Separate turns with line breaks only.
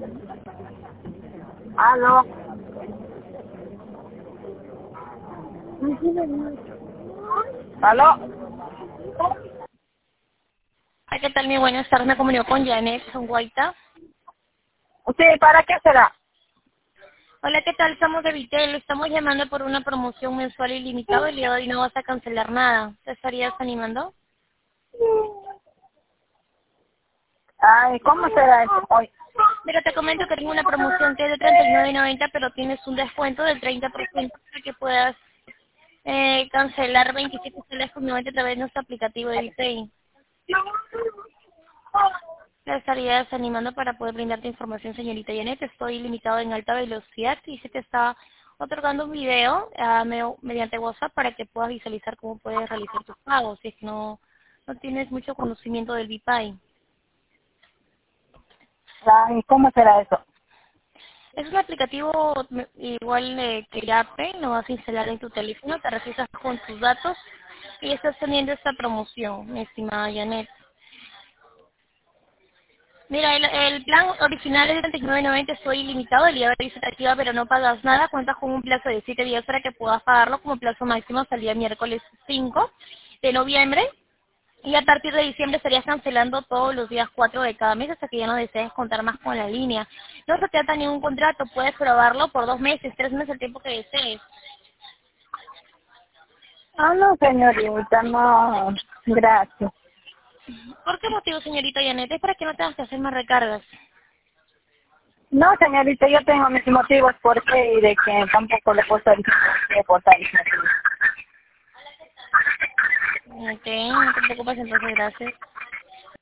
Aló. Aló.
¿Qué tal? Mi buenas tardes, me comunico con Janet Guaita.
Sí, ¿para qué será?
Hola, ¿qué tal? Somos de Vitel, estamos llamando por una promoción mensual ilimitada. El día de hoy no vas a cancelar nada. ¿Te estarías animando?
Ay, ¿cómo será eso hoy?
Mira, te comento que tengo una promoción que es de 39.90, pero tienes un descuento del 30% para que puedas cancelar 27 soles con 90 a través de nuestro aplicativo de Vitel. ¿Te estarías animando para poder brindarte información, señorita Janet? Estoy limitado en alta velocidad y se te está otorgando un video mediante WhatsApp para que puedas visualizar cómo puedes realizar tus pagos, si es que no tienes mucho conocimiento del BPay.
Ay, ¿cómo será eso?
Es un aplicativo igual que Yape, lo vas a instalar en tu teléfono, te registras con tus datos y estás teniendo esta promoción, mi estimada Janet. Mira, el plan original es de 39.90, estoy ilimitado, el día de hoy se te activa, pero no pagas nada, cuentas con un plazo de 7 días para que puedas pagarlo como plazo máximo hasta el día miércoles 5 de noviembre, y a partir de diciembre estarías cancelando todos los días 4 de cada mes hasta que ya no desees contar más con la línea. No se trata ningún contrato, puedes probarlo por 2 meses, 3 meses, el tiempo que desees.
Ah, no, señorita, no. Gracias.
¿Por qué motivo, señorita Janet? Es para que no tengas que hacer más recargas.
No, señorita, yo tengo mis motivos por qué y de que tampoco le puedo decir por tal motivo.
Ok, no te preocupes, entonces gracias.